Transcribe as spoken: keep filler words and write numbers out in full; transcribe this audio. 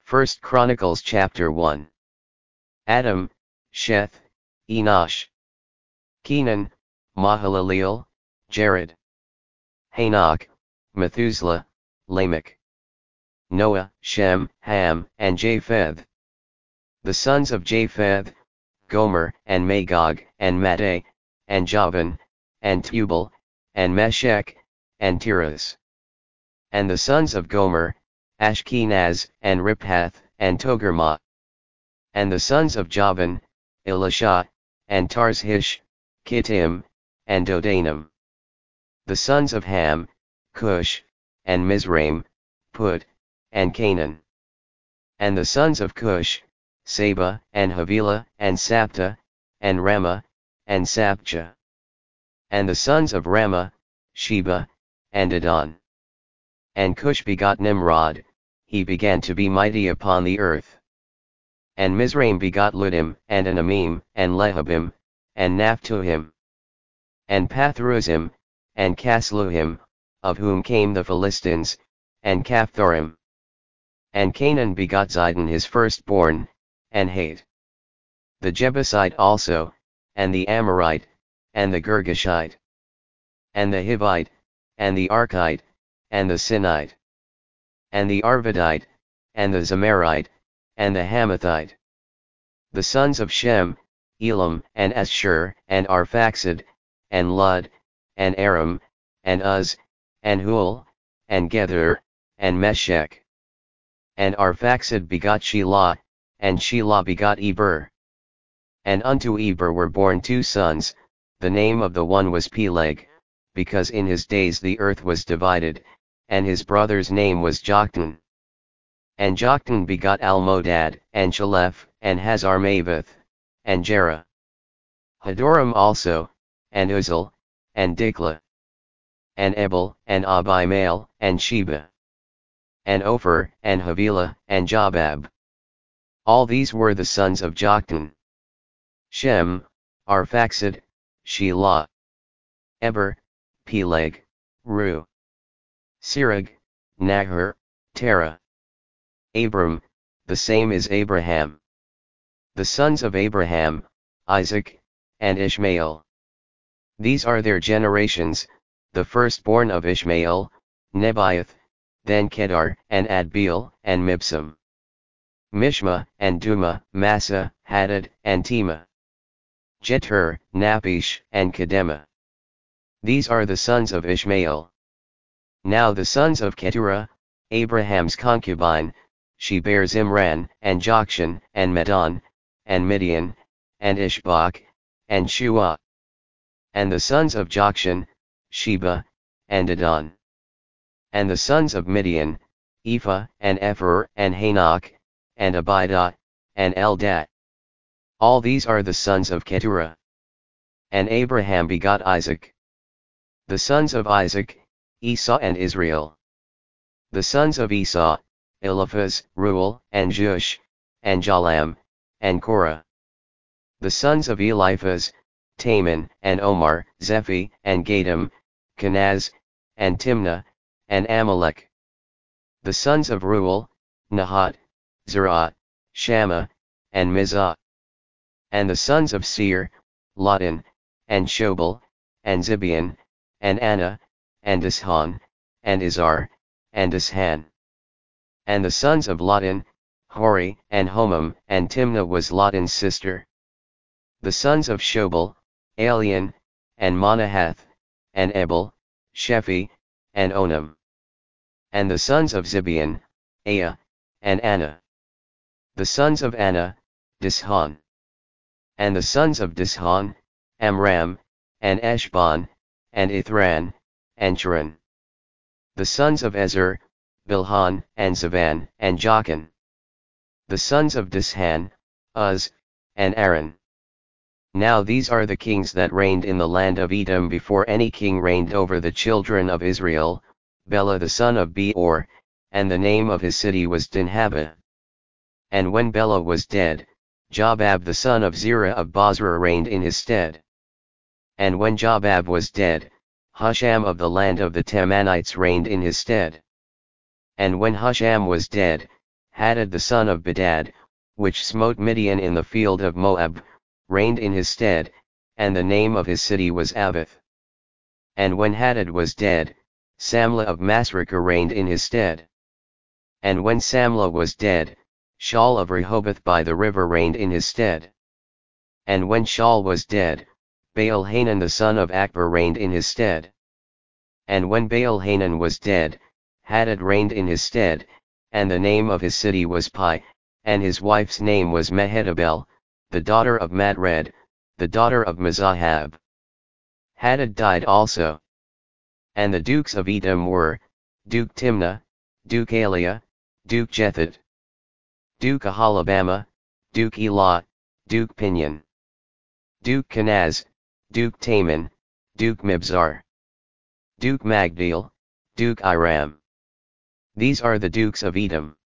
First Chronicles chapter one. Adam, Sheth, Enosh, Kenan, Mahalaleel, Jared, Hanok, Methuselah, Lamech, Noah, Shem, Ham, and Japheth. The sons of Japheth, Gomer, and Magog, and Madai, and Javan, and Tubal, and Meshech, and Tiras. And the sons of Gomer, Ashkenaz, and Riphath, and Togarmah. And the sons of Javan, Elisha, and Tarshish, Kittim, and Dodanim. The sons of Ham, Cush, and Mizraim, Put, and Canaan. And the sons of Cush, Saba, and Havilah, and Sapta, and Ramah, and Sapcha. And the sons of Ramah, Sheba, and Adon. And Cush begot Nimrod, he began to be mighty upon the earth. And Mizraim begot Ludim, and Anamim, and Lehabim, and Naphtuhim, and Pathruzim, and Casluhim, of whom came the Philistines, and Caphthorim. And Canaan begot Zidon his firstborn, and Hate, the Jebusite also, and the Amorite, and the Girgashite, and the Hivite, and the Archite, and the Sinite, and the Arvadite, and the Zamarite, and the Hamathite. The sons of Shem, Elam, and Ashur, and Arphaxad, and Lud, and Aram, and Uz, and Hul, and Gether, and Meshech. And Arphaxad begot Shelah, and Shelah begot Eber. And unto Eber were born two sons, the name of the one was Peleg, because in his days the earth was divided, and his brother's name was Joktan. And Joktan begot Almodad, and Shalef, and Hazarmaveth, and Jerah, Hadoram also, and Uzal, and Diklah, and Ebal, and Abimael, and Sheba, and Ophir, and Havilah, and Jobab. All these were the sons of Joktan. Shem, Arphaxad, Shelah, Eber, Peleg, Ru, Sirach, Nahor, Terah. Abram, the same is Abraham. The sons of Abraham, Isaac, and Ishmael. These are their generations, the firstborn of Ishmael, Nebaioth, then Kedar, and Adbeel, and Mibsam, Mishma, and Duma, Massa, Hadad, and Tema, Jetur, Napish, and Kedemah. These are the sons of Ishmael. Now the sons of Keturah, Abraham's concubine, she bare Zimran, and Jokshan, and Medan, and Midian, and Ishbak, and Shua. And the sons of Jokshan, Sheba, and Adon. And the sons of Midian, Ephah, and Epher, and Hanok, and Abidah, and Eldat. All these are the sons of Keturah. And Abraham begot Isaac. The sons of Isaac, Esau and Israel. The sons of Esau, Eliphaz, Reuel, and Jush, and Jalam, and Korah. The sons of Eliphaz, Taman, and Omar, Zephi, and Gatam, Kenaz, and Timnah, and Amalek. The sons of Reuel, Nahat, Zerah, Shammah, and Mizah. And the sons of Seir, Lotan, and Shobal, and Zibeon, and Anna, and Dishan, and Izar, and Dishan. And the sons of Lotan, Hori, and Homam, and Timnah was Lotan's sister. The sons of Shobal, Alian, and Manahath, and Ebal, Shephi, and Onam. And the sons of Zibeon, Aya, and Anna. The sons of Anna, Dishan. And the sons of Dishan, Amram, and Eshban, and Ithran, and Cheran. The sons of Ezer, Bilhan, and Zavan, and Jachan. The sons of Dishan, Uz, and Aaron. Now these are the kings that reigned in the land of Edom before any king reigned over the children of Israel, Bela the son of Beor, and the name of his city was Dinhabah. And when Bela was dead, Jobab the son of Zerah of Bozrah reigned in his stead. And when Jobab was dead, Husham of the land of the Temanites reigned in his stead. And when Husham was dead, Hadad the son of Bedad, which smote Midian in the field of Moab, reigned in his stead, and the name of his city was Avith. And when Hadad was dead, Samlah of Masrekah reigned in his stead. And when Samlah was dead, Shaul of Rehoboth by the river reigned in his stead. And when Shaul was dead, Baal-Hanan the son of Akbor reigned in his stead. And when Baal-Hanan was dead, Hadad reigned in his stead, and the name of his city was Pai, and his wife's name was Mehetabel, the daughter of Matred, the daughter of Mezahab. Hadad died also. And the dukes of Edom were, Duke Timnah, Duke Aliah, Duke Jetheth, Duke Aholibamah, Duke Elah, Duke Pinion, Duke Kenaz, Duke Taman, Duke Mibzar, Duke Magdiel, Duke Iram. These are the dukes of Edom.